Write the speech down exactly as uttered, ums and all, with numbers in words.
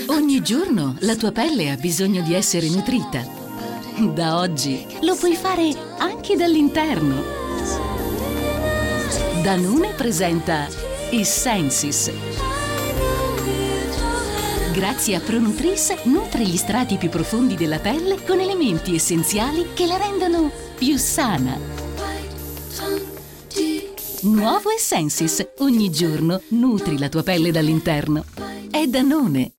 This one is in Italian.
Ogni giorno la tua pelle ha bisogno di essere nutrita. Da oggi lo puoi fare anche dall'interno. Danone presenta Essensis. Grazie a ProNutris nutri gli strati più profondi della pelle con elementi essenziali che la rendono più sana. Nuovo Essensis. Ogni giorno nutri la tua pelle dall'interno. È Danone.